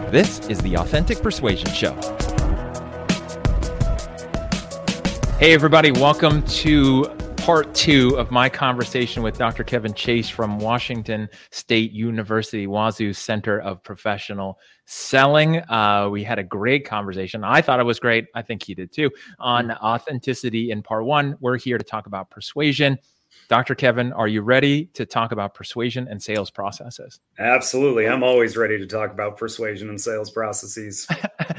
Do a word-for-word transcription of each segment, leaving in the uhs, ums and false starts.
This is the Authentic Persuasion Show. Hey, everybody. Welcome to part two of my conversation with Doctor Kevin Chase from Washington State University, Wazoo Center of Professional Selling. Uh, we had a great conversation. I thought it was great. I think he did too. On authenticity in part one. We're here to talk about persuasion. Doctor Kevin, are you ready to talk about persuasion and sales processes? Absolutely. I'm always ready to talk about persuasion and sales processes.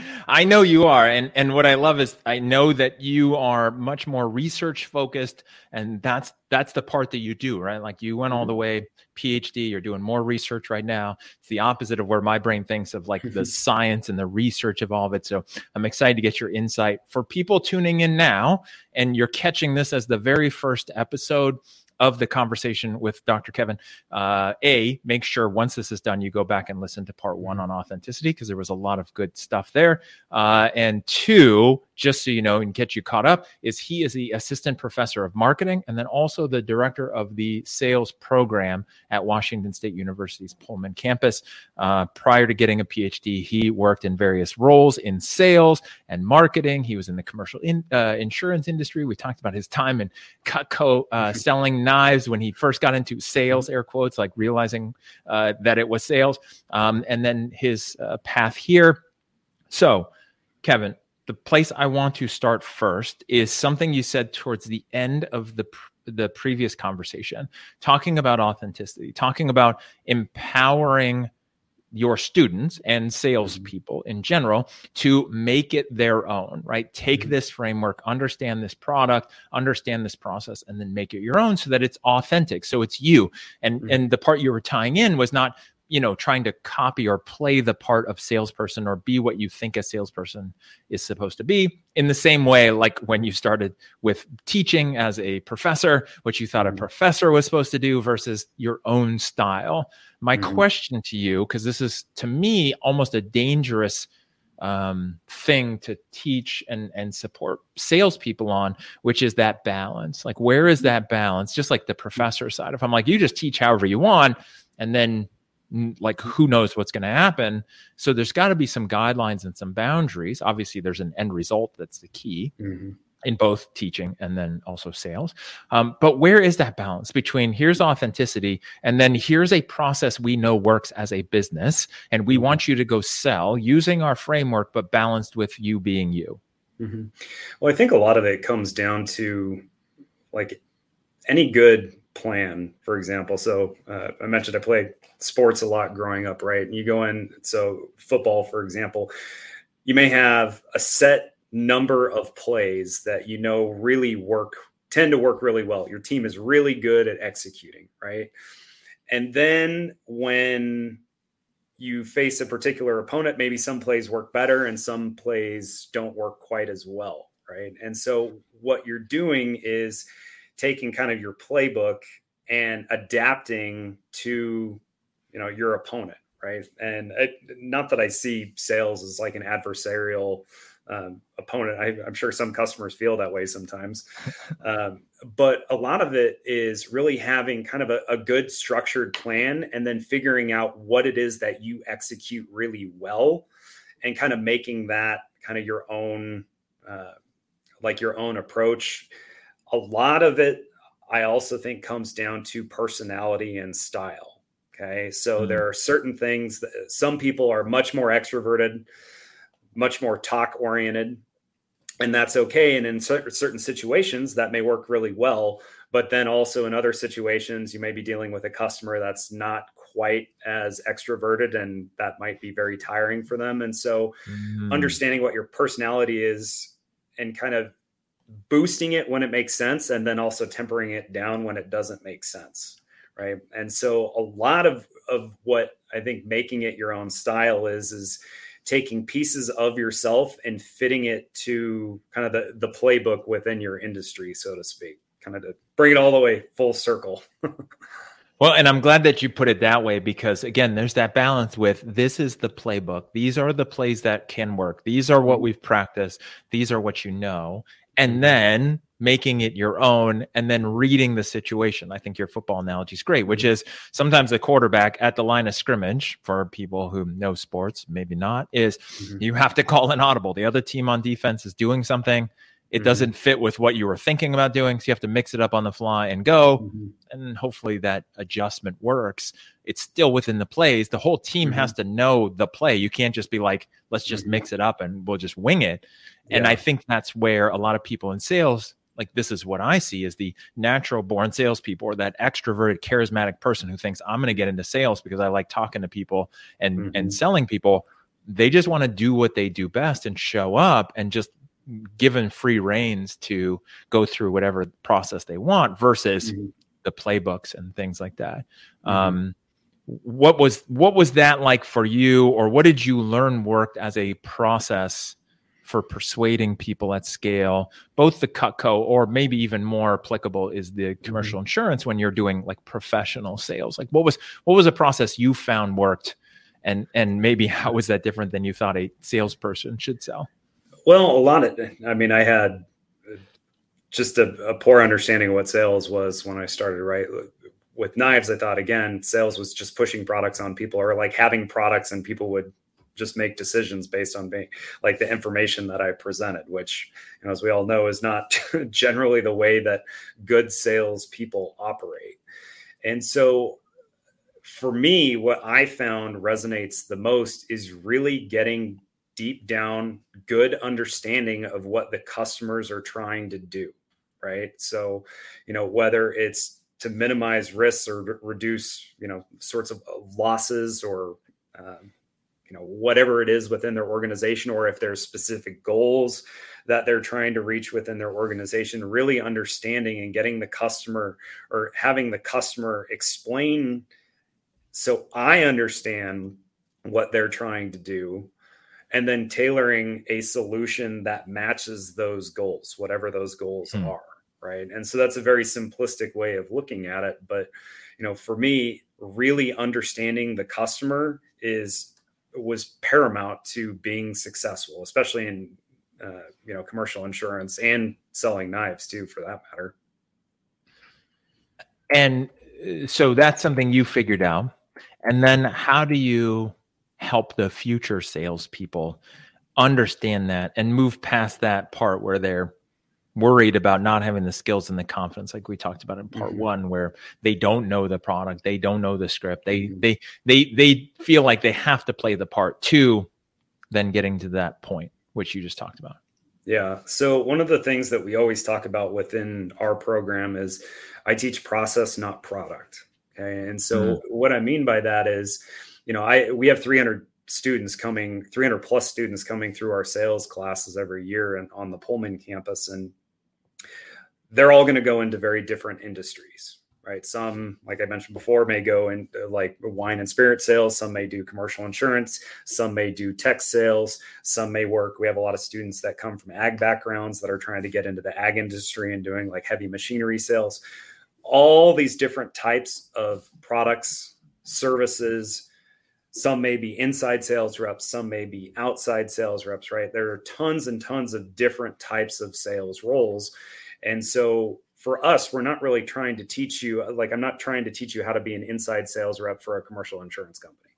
I know you are. And, and what I love is I know that you are much more research focused, and that's that's the part that you do, right? Like you went all the way P H D, you're doing more research right now. It's the opposite of where my brain thinks of like the science and the research of all of it. So I'm excited to get your insight. For people tuning in now, and you're catching this as the very first episode of the conversation with Doctor Kevin, uh, A, make sure once this is done, you go back and listen to part one on authenticity, because there was a lot of good stuff there. Uh, and two, just so you know and get you caught up, is he is the assistant professor of marketing and then also the director of the sales program at Washington State University's Pullman campus. Uh, prior to getting a P H D, he worked in various roles in sales and marketing. He was in the commercial in, uh, insurance industry. We talked about his time in Cutco uh, selling knives when he first got into sales, air quotes, like realizing uh, that it was sales, um, and then his uh, path here. So, Kevin, the place I want to start first is something you said towards the end of the the previous conversation, talking about authenticity, talking about empowering your students and salespeople in general to make it their own, right? Take mm-hmm. this framework, understand this product, understand this process, and then make it your own so that it's authentic. So it's you. And, mm-hmm. and the part you were tying in was not, you know, trying to copy or play the part of salesperson or be what you think a salesperson is supposed to be, in the same way, like when you started with teaching as a professor, what you thought a professor was supposed to do versus your own style. My mm-hmm. question to you, because this is, to me, almost a dangerous um, thing to teach and, and support salespeople on, which is that balance. Like, where is that balance? Just like the professor side. If I'm like, you just teach however you want, and then like, who knows what's going to happen? So there's got to be some guidelines and some boundaries. Obviously, there's an end result that's the key mm-hmm. in both teaching and then also sales. Um, but where is that balance between here's authenticity and then here's a process we know works as a business, and we want you to go sell using our framework, but balanced with you being you? Mm-hmm. Well, I think a lot of it comes down to like any good plan, for example. So uh, I mentioned I played sports a lot growing up, right? And you go in, so football, for example, you may have a set number of plays that you know really work, tend to work really well. Your team is really good at executing, right? And then when you face a particular opponent, maybe some plays work better and some plays don't work quite as well, right? And so what you're doing is taking kind of your playbook and adapting to, you know, your opponent, right? And it, not that I see sales as like an adversarial um, opponent. I, I'm sure some customers feel that way sometimes. Um, but a lot of it is really having kind of a, a good structured plan and then figuring out what it is that you execute really well and kind of making that kind of your own, uh, like your own approach. A lot of it, I also think, comes down to personality and style. Okay. So mm-hmm. there are certain things that some people are much more extroverted, much more talk oriented, and that's okay. And in certain situations that may work really well, but then also in other situations, you may be dealing with a customer that's not quite as extroverted, and that might be very tiring for them. And so mm-hmm. understanding what your personality is and kind of boosting it when it makes sense, and then also tempering it down when it doesn't make sense. Right. And so a lot of, of what I think making it your own style is, is taking pieces of yourself and fitting it to kind of the, the playbook within your industry, so to speak, kind of to bring it all the way full circle. Well, and I'm glad that you put it that way, because again, there's that balance with this is the playbook. These are the plays that can work. These are what we've practiced. These are what you know. and then making it your own, and then reading the situation. I think your football analogy is great, which is sometimes a quarterback at the line of scrimmage, for people who know sports, maybe not, is mm-hmm. you have to call an audible. The other team on defense is doing something. It mm-hmm. doesn't fit with what you were thinking about doing. So you have to mix it up on the fly and go. Mm-hmm. And hopefully that adjustment works. It's still within the plays. The whole team mm-hmm. has to know the play. You can't just be like, let's just mm-hmm. mix it up and we'll just wing it. And yeah. I think that's where a lot of people in sales, like this is what I see as the natural born salespeople, or that extroverted, charismatic person who thinks I'm going to get into sales because I like talking to people and, mm-hmm. and selling people. They just want to do what they do best and show up and just given free reins to go through whatever process they want versus mm-hmm. the playbooks and things like that. Mm-hmm. Um, what was, what was that like for you, or what did you learn worked as a process for persuading people at scale, both the Cutco, or maybe even more applicable is the commercial mm-hmm. insurance when you're doing like professional sales? Like what was, what was a process you found worked, and, and maybe how was that different than you thought a salesperson should sell? Well, a lot of, I mean, I had just a, a poor understanding of what sales was when I started, right? With knives, I thought, again, sales was just pushing products on people, or like having products and people would just make decisions based on being like the information that I presented, which, you know, as we all know, is not generally the way that good sales people operate. And so for me, what I found resonates the most is really getting deep down, good understanding of what the customers are trying to do, right? So, you know, whether it's to minimize risks or re- reduce, you know, sorts of losses, or, um, you know, whatever it is within their organization, or if there's specific goals that they're trying to reach within their organization, really understanding and getting the customer, or having the customer explain so I understand what they're trying to do, and then tailoring a solution that matches those goals, whatever those goals hmm. are, right? And so that's a very simplistic way of looking at it. But, you know, for me, really understanding the customer is was paramount to being successful, especially in, uh, you know, commercial insurance and selling knives too, for that matter. And so that's something you figured out. And then how do you help the future salespeople understand that and move past that part where they're worried about not having the skills and the confidence, like we talked about in part mm-hmm. one, where they don't know the product, they don't know the script, they mm-hmm. they they they feel like they have to play the part, to then getting to that point, which you just talked about. Yeah. So one of the things that we always talk about within our program is I teach process, not product. Okay. And so mm-hmm. what I mean by that is, you know, I we have three hundred students coming, three hundred plus students coming through our sales classes every year and on the Pullman campus. And they're all going to go into very different industries, right? Some, like I mentioned before, may go into like wine and spirit sales. Some may do commercial insurance. Some may do tech sales. Some may work. We have a lot of students that come from ag backgrounds that are trying to get into the ag industry and doing like heavy machinery sales. All these different types of products, services. Some may be inside sales reps. Some may be outside sales reps, right? There are tons and tons of different types of sales roles. And so for us, we're not really trying to teach you, like I'm not trying to teach you how to be an inside sales rep for a commercial insurance company.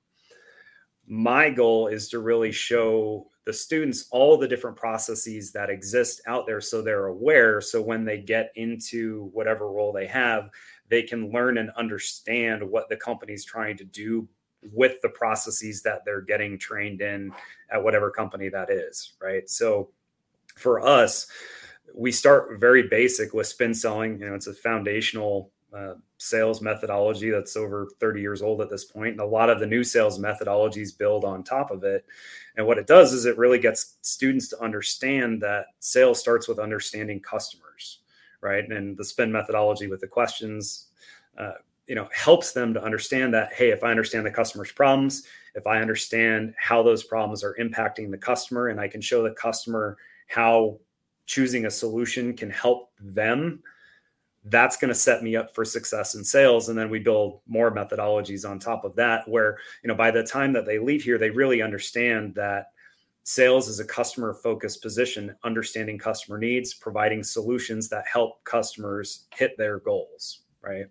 My goal is to really show the students all the different processes that exist out there so they're aware. So when they get into whatever role they have, they can learn and understand what the company's trying to do with the processes that they're getting trained in at whatever company that is, right? So for us, we start very basic with spin selling. You know, it's a foundational uh, sales methodology that's over thirty years old at this point. And a lot of the new sales methodologies build on top of it. And what it does is it really gets students to understand that sales starts with understanding customers, right? And the spin methodology with the questions, uh, you know, helps them to understand that, hey, if I understand the customer's problems, if I understand how those problems are impacting the customer, and I can show the customer how choosing a solution can help them, that's going to set me up for success in sales. And then we build more methodologies on top of that, where, you know, by the time that they leave here, they really understand that Sales is a customer-focused position, understanding customer needs, providing solutions that help customers hit their goals, right?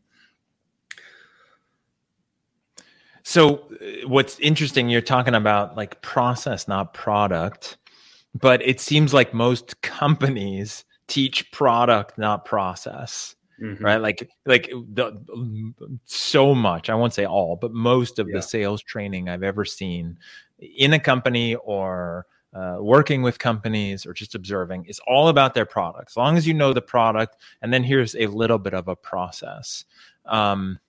So what's interesting, you're talking about like process, not product, but it seems like most companies teach product, not process, mm-hmm. right? Like, like the, so much, I won't say all, but most of yeah. the sales training I've ever seen in a company or uh, working with companies or just observing is all about their product. As long as you know the product, and then here's a little bit of a process. Um,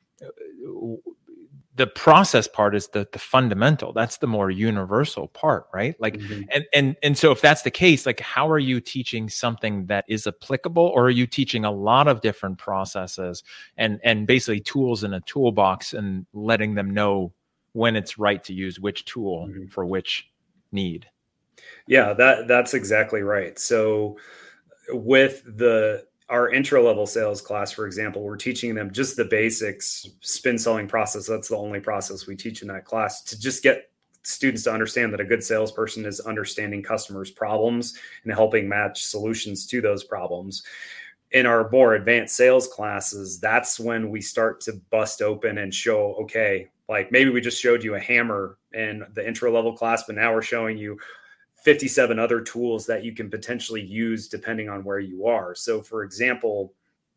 The process part is the the fundamental. That's the more universal part, right? Like, mm-hmm. and and and so if that's the case, like, how are you teaching something that is applicable, or are you teaching a lot of different processes and and basically tools in a toolbox and letting them know when it's right to use which tool mm-hmm. for which need? Yeah, that that's exactly right. So with the our intro level sales class, for example, we're teaching them just the basics spin selling process. That's the only process we teach in that class, to just get students to understand that a good salesperson is understanding customers' problems and helping match solutions to those problems. In our more advanced sales classes, that's when we start to bust open and show, okay, like maybe we just showed you a hammer in the intro level class, but now we're showing you fifty-seven other tools that you can potentially use depending on where you are. So for example,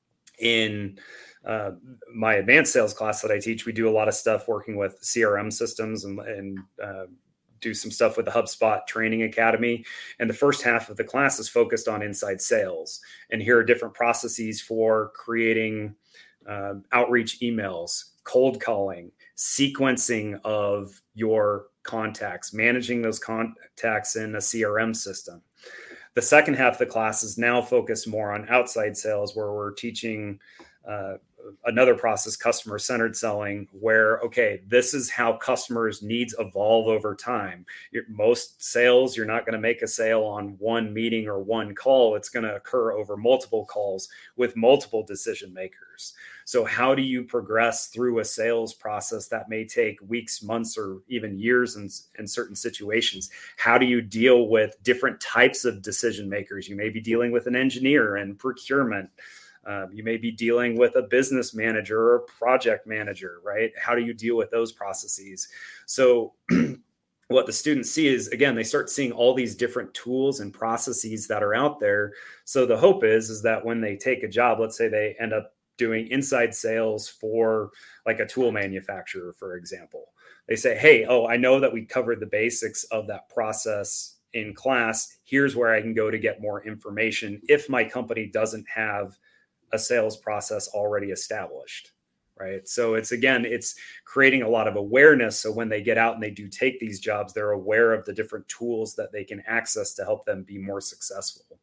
in uh, my advanced sales class that I teach, we do a lot of stuff working with C R M systems and, and uh, do some stuff with the HubSpot Training Academy. And the first half of the class is focused on inside sales. And here are different processes for creating uh, outreach emails, cold calling, sequencing of your contacts, managing those contacts in a C R M system. The second half of the class is now focused more on outside sales, where we're teaching uh, another process, customer-centered selling, where, okay, this is how customers' needs evolve over time. You're, most sales, you're not going to make a sale on one meeting or one call. It's going to occur over multiple calls with multiple decision makers. So how do you progress through a sales process that may take weeks, months, or even years in, in certain situations? How do you deal with different types of decision makers? You may be dealing with an engineer and procurement. Um, you may be dealing with a business manager or a project manager, right? How do you deal with those processes? So what the students see is, again, they start seeing all these different tools and processes that are out there. So the hope is, is that when they take a job, let's say they end up doing inside sales for like a tool manufacturer, for example, they say, hey, oh, I know that we covered the basics of that process in class. Here's where I can go to get more information if my company doesn't have a sales process already established, right? So it's, again, it's creating a lot of awareness. So when they get out and they do take these jobs, they're aware of the different tools that they can access to help them be more successful.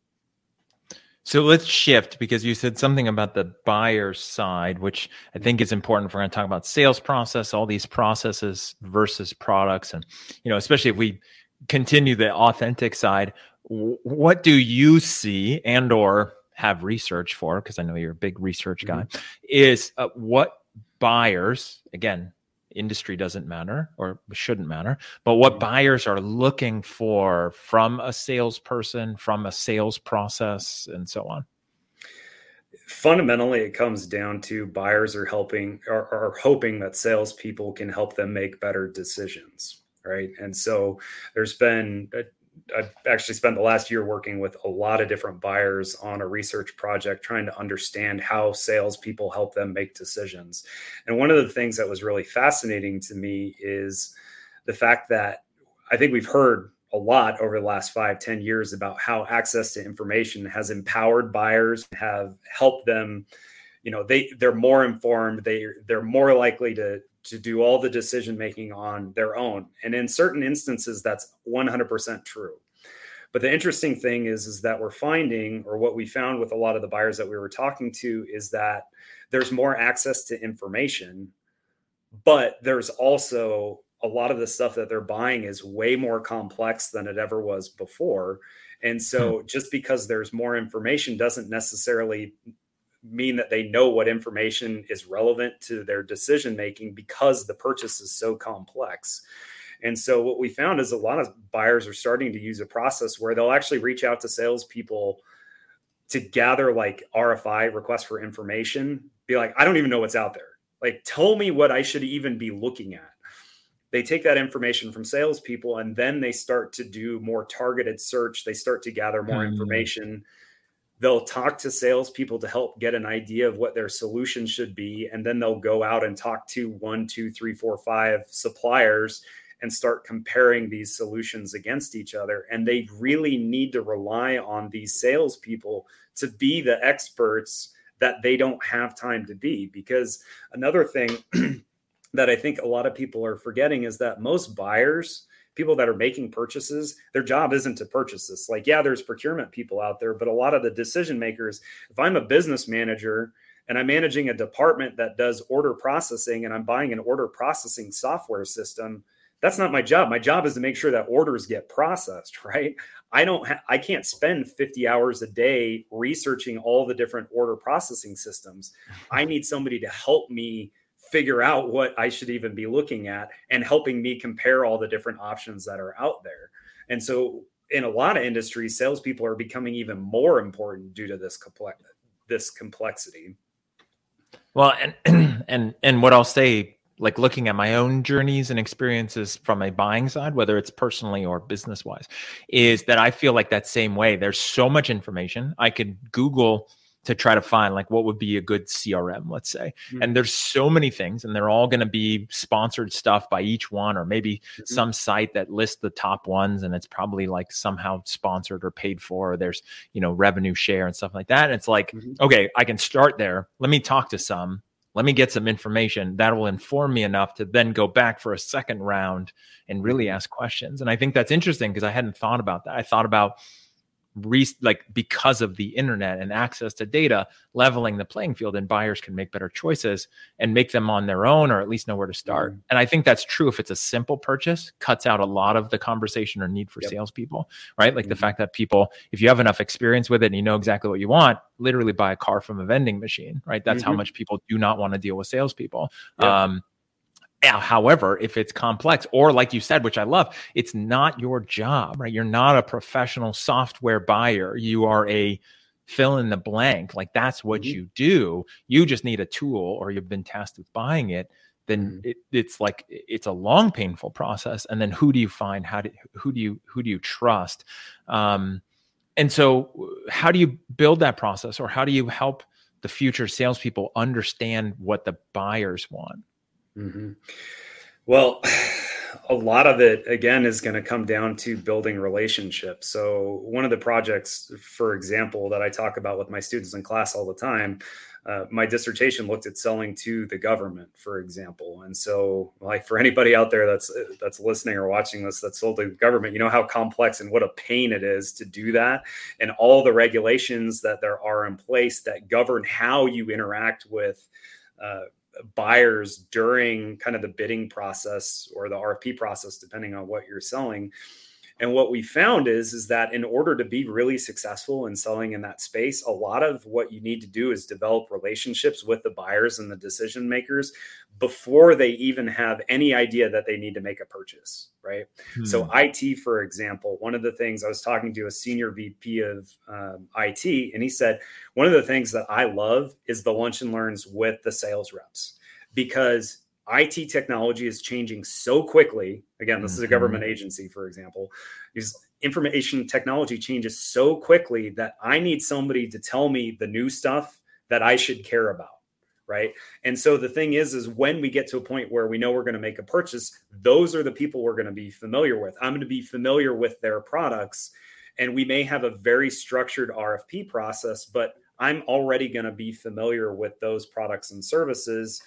So let's shift, because you said something about the buyer side, which I think is important if we're going to talk about sales process, all these processes versus products. And, you know, especially if we continue the authentic side, what do you see and or have research for, because I know you're a big research guy, mm-hmm. is uh, what buyers, again, industry doesn't matter or shouldn't matter, but what mm-hmm. buyers are looking for from a salesperson, from a sales process, and so on? Fundamentally, it comes down to buyers are helping are, are hoping that salespeople can help them make better decisions, right? And so there's been a, I've actually spent the last year working with a lot of different buyers on a research project, trying to understand how salespeople help them make decisions. And one of the things that was really fascinating to me is the fact that I think we've heard a lot over the last five, ten years about how access to information has empowered buyers, have helped them, you know, they, they're more informed, they, they're more likely to to do all the decision making on their own. And in certain instances, that's one hundred percent true. But the interesting thing is, is that we're finding, or what we found with a lot of the buyers that we were talking to, is that there's more access to information, but there's also a lot of the stuff that they're buying is way more complex than it ever was before. And so just because there's more information doesn't necessarily mean that they know what information is relevant to their decision making, because the purchase is so complex. And so what we found is a lot of buyers are starting to use a process where they'll actually reach out to salespeople to gather like R F I, request for information, be like, I don't even know what's out there. Like, tell me what I should even be looking at. They take that information from salespeople and then they start to do more targeted search. They start to gather more mm. information. They'll talk to salespeople to help get an idea of what their solution should be. And then they'll go out and talk to one, two, three, four, five suppliers and start comparing these solutions against each other. And they really need to rely on these salespeople to be the experts that they don't have time to be. Because another thing that I think a lot of people are forgetting is that most buyers, people that are making purchases, their job isn't to purchase this. Like, yeah, there's procurement people out there, but a lot of the decision makers, if I'm a business manager and I'm managing a department that does order processing and I'm buying an order processing software system, that's not my job. My job is to make sure that orders get processed, right? I don't ha- I can't spend fifty hours a day researching all the different order processing systems. I need somebody to help me figure out what I should even be looking at and helping me compare all the different options that are out there. And so in a lot of industries, salespeople are becoming even more important due to this complex this complexity. Well, and and and what I'll say, like looking at my own journeys and experiences from a buying side, whether it's personally or business wise, is that I feel like that same way. There's so much information. I could Google to try to find like what would be a good C R M, let's say. Mm-hmm. And there's so many things, and they're all going to be sponsored stuff by each one, or maybe mm-hmm. some site that lists the top ones and it's probably like somehow sponsored or paid for, or there's, you know, revenue share and stuff like that. And it's like, mm-hmm. okay, I can start there. Let me talk to some. Let me get some information that will inform me enough to then go back for a second round and really ask questions. And I think that's interesting because I hadn't thought about that. I thought about re- like because of the internet and access to data, leveling the playing field, and buyers can make better choices and make them on their own, or at least know where to start. Mm-hmm. And I think that's true if it's a simple purchase, cuts out a lot of the conversation or need for yep. salespeople, right? Like mm-hmm. the fact that people, if you have enough experience with it and you know exactly what you want, literally buy a car from a vending machine, right? That's mm-hmm. how much people do not want to deal with salespeople. Yep. Um, Now, however, if it's complex, or like you said, which I love, it's not your job, right? You're not a professional software buyer. You are a fill in the blank. Like that's what mm-hmm. you do. You just need a tool, or you've been tasked with buying it. Then mm-hmm. it, it's like, it's a long, painful process. And then who do you find? How do, who do you, who do you trust? Um, and so how do you build that process, or how do you help the future salespeople understand what the buyers want? Mm-hmm. Well, a lot of it, again, is going to come down to building relationships. So one of the projects, for example, that I talk about with my students in class all the time, uh, my dissertation looked at selling to the government, for example. And so like for anybody out there that's that's listening or watching this that's sold to the government, you know how complex and what a pain it is to do that. And all the regulations that there are in place that govern how you interact with uh buyers during kind of the bidding process or the R F P process, depending on what you're selling. And what we found is, is that in order to be really successful in selling in that space, a lot of what you need to do is develop relationships with the buyers and the decision makers before they even have any idea that they need to make a purchase, right? Hmm. So I T, for example, one of the things I was talking to a senior V P of um, I T, and he said, one of the things that I love is the lunch and learns with the sales reps, because I T technology is changing so quickly. Again, this mm-hmm. is a government agency, for example. Is information technology changes so quickly that I need somebody to tell me the new stuff that I should care about, right? And so the thing is, is when we get to a point where we know we're going to make a purchase, those are the people we're going to be familiar with. I'm going to be familiar with their products, and we may have a very structured R F P process, but I'm already going to be familiar with those products and services.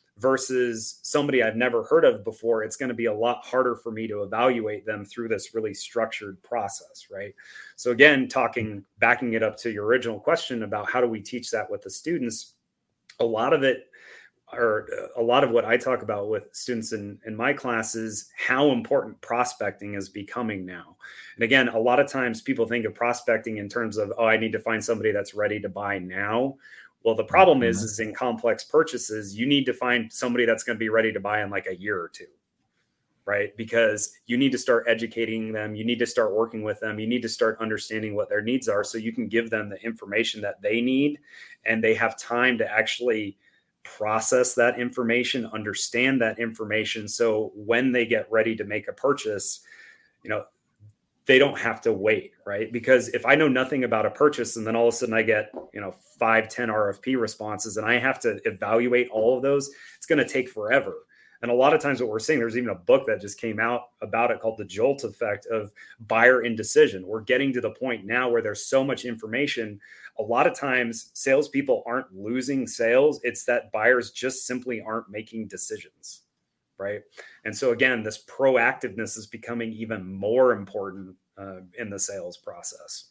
Versus somebody I've never heard of before, it's going to be a lot harder for me to evaluate them through this really structured process, right? So again, talking, backing it up to your original question about how do we teach that with the students, a lot of it, or a lot of what I talk about with students in, in my class is how important prospecting is becoming now. And again, a lot of times people think of prospecting in terms of, oh, I need to find somebody that's ready to buy now. Well, the problem is, is in complex purchases, you need to find somebody that's going to be ready to buy in like a year or two, right? Because you need to start educating them. You need to start working with them. You need to start understanding what their needs are so you can give them the information that they need, and they have time to actually process that information, understand that information. So when they get ready to make a purchase, you know, they don't have to wait, right? Because if I know nothing about a purchase and then all of a sudden I get, you know, five, ten R F P responses and I have to evaluate all of those, it's going to take forever. And a lot of times what we're seeing, there's even a book that just came out about it called The Jolt Effect of buyer indecision. We're getting to the point now where there's so much information. A lot of times salespeople aren't losing sales. It's that buyers just simply aren't making decisions, right? And so again, this proactiveness is becoming even more important uh, in the sales process.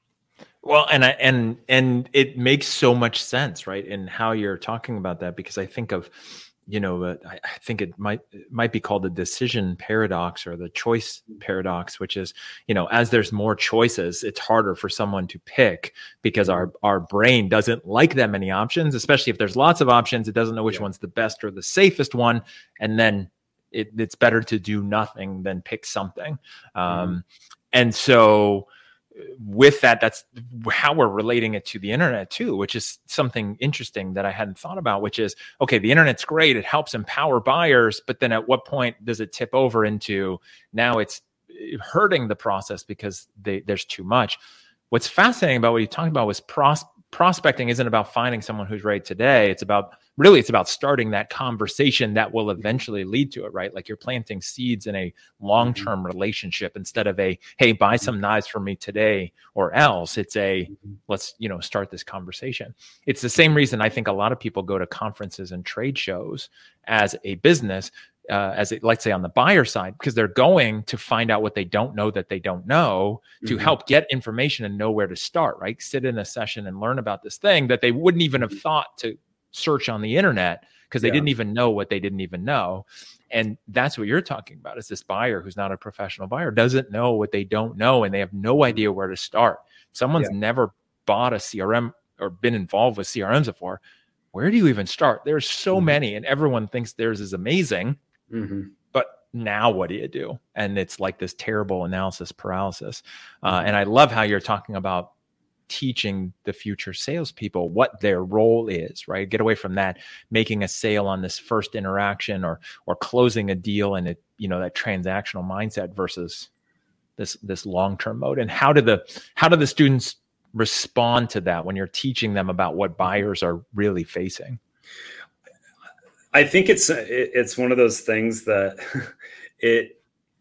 Well, and I, and and it makes so much sense, right, in how you're talking about that, because I think of, you know, uh, I, I think it might it might be called the decision paradox or the choice paradox, which is, you know, as there's more choices, it's harder for someone to pick because our our brain doesn't like that many options, especially if there's lots of options. It doesn't know which yeah. one's the best or the safest one, and then it, it's better to do nothing than pick something. Um, mm-hmm. And so with that, that's how we're relating it to the internet too, which is something interesting that I hadn't thought about, which is, okay, the internet's great. It helps empower buyers, but then at what point does it tip over into now it's hurting the process because they, there's too much. What's fascinating about what you talked about was pros- prospecting isn't about finding someone who's right today. It's about really, it's about starting that conversation that will eventually lead to it, right? Like you're planting seeds in a long-term mm-hmm. relationship instead of a, hey, buy some knives for me today or else. It's a, mm-hmm. let's, you know, start this conversation. It's the same reason I think a lot of people go to conferences and trade shows as a business, uh, as it, let's say on the buyer side, because they're going to find out what they don't know that they don't know to mm-hmm. help get information and know where to start, right? Sit in a session and learn about this thing that they wouldn't even have thought to search on the internet because they yeah. didn't even know what they didn't even know. And that's what you're talking about, is this buyer who's not a professional buyer doesn't know what they don't know, and they have no idea where to start. Someone's yeah. never bought a C R M or been involved with C R Ms before. Where do you even start? There's so mm-hmm. many, and everyone thinks theirs is amazing. Mm-hmm. But now what do you do? And it's like this terrible analysis paralysis. Uh, and I love how you're talking about teaching the future salespeople what their role is, right? Get away from that, making a sale on this first interaction or or closing a deal and it, you know, that transactional mindset versus this this long-term mode. And how do the how do the students respond to that when you're teaching them about what buyers are really facing? I think it's it's one of those things that it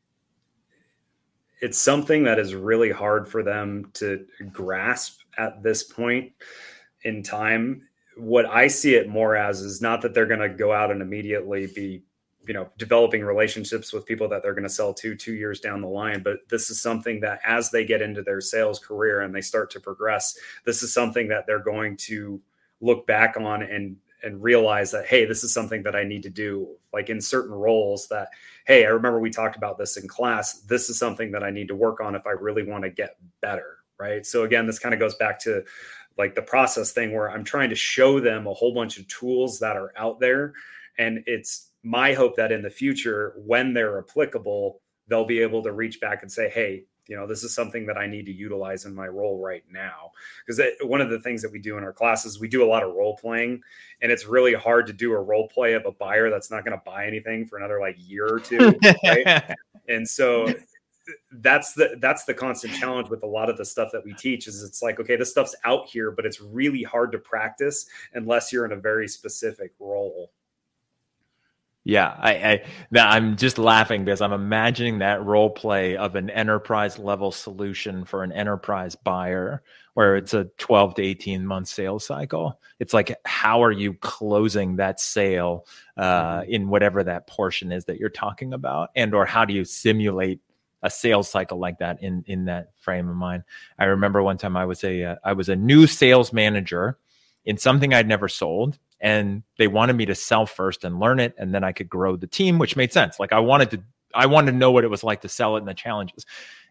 it's something that is really hard for them to grasp at this point in time. What I see it more as is not that they're going to go out and immediately be, you know, developing relationships with people that they're going to sell to two years down the line. But this is something that as they get into their sales career and they start to progress, this is something that they're going to look back on and and realize that, hey, this is something that I need to do, like in certain roles that, hey, I remember we talked about this in class. This is something that I need to work on if I really want to get better, right? So again, this kind of goes back to like the process thing where I'm trying to show them a whole bunch of tools that are out there. And it's my hope that in the future, when they're applicable, they'll be able to reach back and say, hey, you know, this is something that I need to utilize in my role right now. Because one of the things that we do in our classes, we do a lot of role playing, and it's really hard to do a role play of a buyer that's not going to buy anything for another like year or two. Right. And so that's the, that's the constant challenge with a lot of the stuff that we teach is it's like, okay, this stuff's out here, but it's really hard to practice unless you're in a very specific role. Yeah, I, I I'm just laughing because I'm imagining that role play of an enterprise level solution for an enterprise buyer where it's a twelve to eighteen month sales cycle. It's like, how are you closing that sale uh, in whatever that portion is that you're talking about? And or how do you simulate a sales cycle like that in, in that frame of mind? I remember one time I was a uh, I was a new sales manager in something I'd never sold. And they wanted me to sell first and learn it, and then I could grow the team, which made sense. Like I wanted to, I wanted to know what it was like to sell it and the challenges.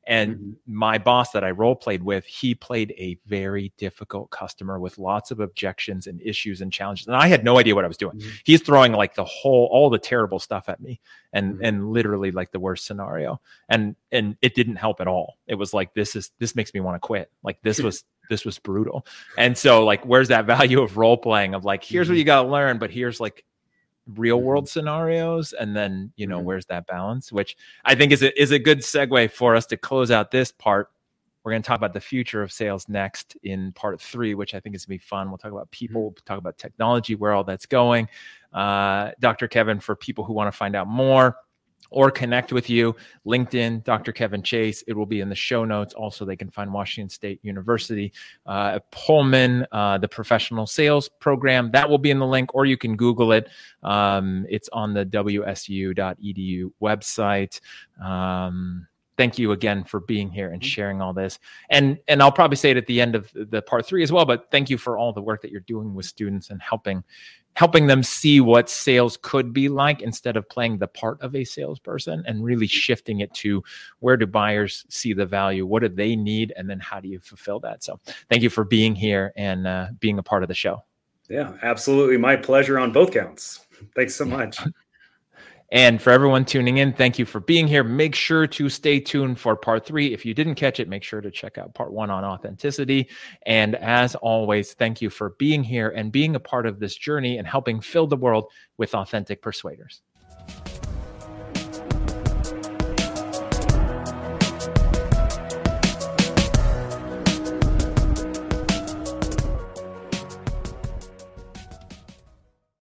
And Mm-hmm. my boss that I role played with, he played a very difficult customer with lots of objections and issues and challenges. And I had no idea what I was doing. Mm-hmm. He's throwing like the whole, all the terrible stuff at me and, Mm-hmm. and literally like the worst scenario. And, and it didn't help at all. It was like, this is, this makes me want to quit. Like this was, this was brutal. And so like, where's that value of role playing of like, here's Mm-hmm. what you got to learn, but here's like real Mm-hmm. world scenarios. And then, you know, Mm-hmm. where's that balance, which I think is a, is a good segue for us to close out this part. We're going to talk about the future of sales next in part three, which I think is going to be fun. We'll talk about people, we'll talk about technology, where all that's going. Uh, Doctor Kevin, for people who want to find out more or connect with you, LinkedIn, Doctor Kevin Chase. It will be in the show notes. Also, they can find Washington State University, uh, Pullman, uh, the professional sales program. That will be in the link, or you can Google it. Um, it's on the W S U dot E D U website. Um, Thank you again for being here and sharing all this. And and I'll probably say it at the end of the part three as well, but thank you for all the work that you're doing with students and helping helping them see what sales could be like instead of playing the part of a salesperson and really shifting it to where do buyers see the value? What do they need? And then how do you fulfill that? So thank you for being here and uh, being a part of the show. Yeah, absolutely. My pleasure on both counts. Thanks so much. And for everyone tuning in, thank you for being here. Make sure to stay tuned for part three. If you didn't catch it, make sure to check out part one on authenticity. And as always, thank you for being here and being a part of this journey and helping fill the world with authentic persuaders.